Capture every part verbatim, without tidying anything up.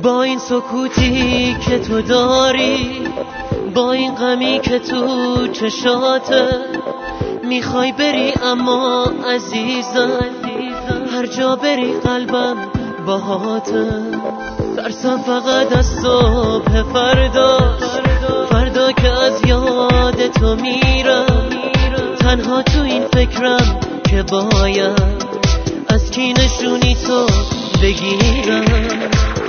با این سکوتی که تو داری، با این غمی که تو چشاته، میخوای بری اما عزیزم هر جا بری قلبم باهاته. ترسم فقط از صبح فردا، فردا که از یاد تو میرم، تنها تو این فکرم که باید از کی نشونی تو بگیرم.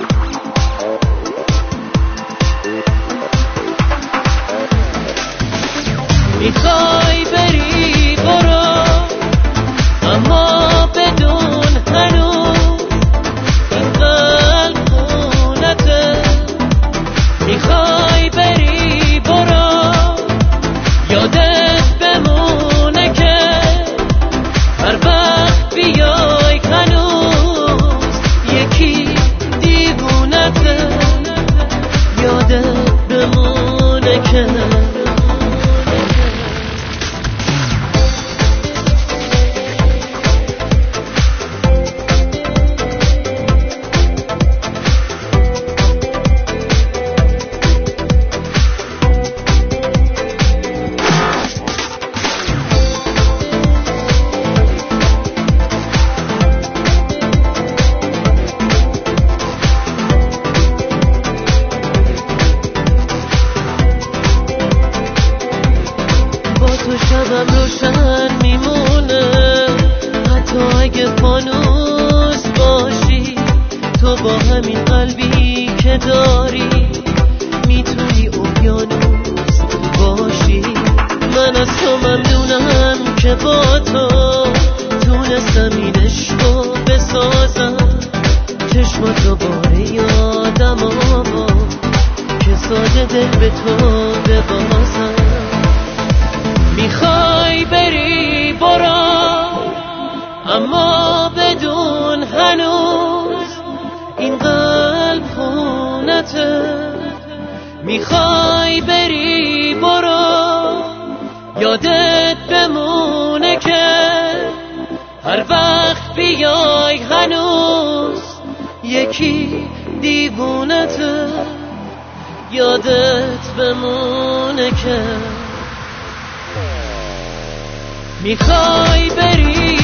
میخوای بری برو، اما بدون هنوز این قلب خونته. میخوای بری برو، یادت بمونه که هر وقت بیای هنوز یکی دیوونته. یادت بمونه که شبم روشن میمونه، حتی اگه فانوس باشی. تو با همین قلبی که داری میتونی اقیانوس باشی. من از تو ممنونم که با تو تونستم این عشقو بسازم. چشماتو باره یادم آوا که ساده دل به تو ببازم. میخوای بری برو، اما بدون هنوز این قلب خونته. میخوای بری برو، یادت بمونه که هر وقت بیای هنوز یکی دیوونته. یادت بمونه که میخوای بری